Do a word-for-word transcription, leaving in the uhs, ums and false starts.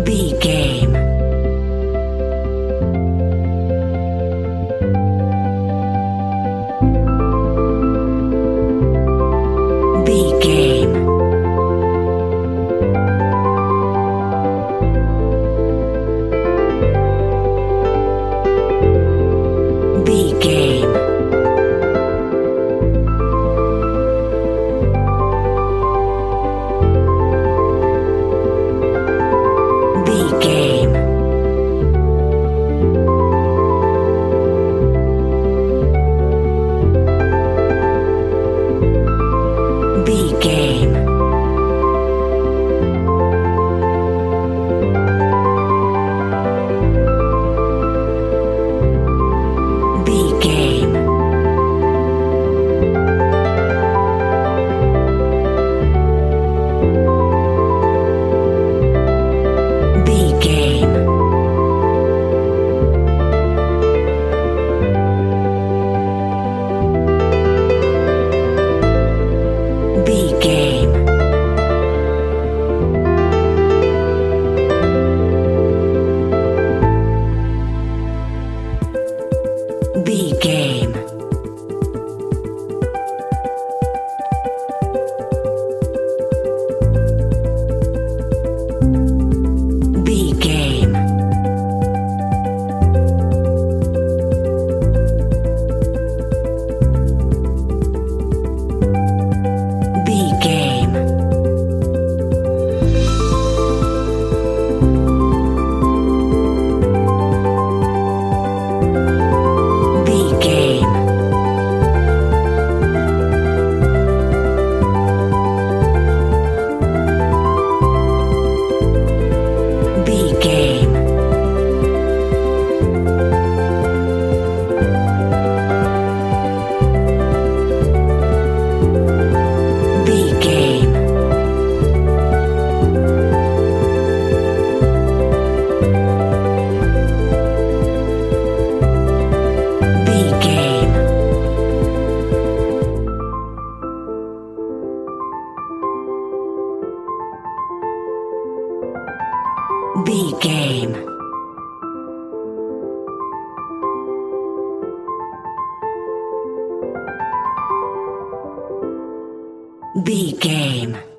B game. B game. B game. B game. B game. B game. B game. B game. B game. B game. B game. B game. B game. B game. B game. B game. B game.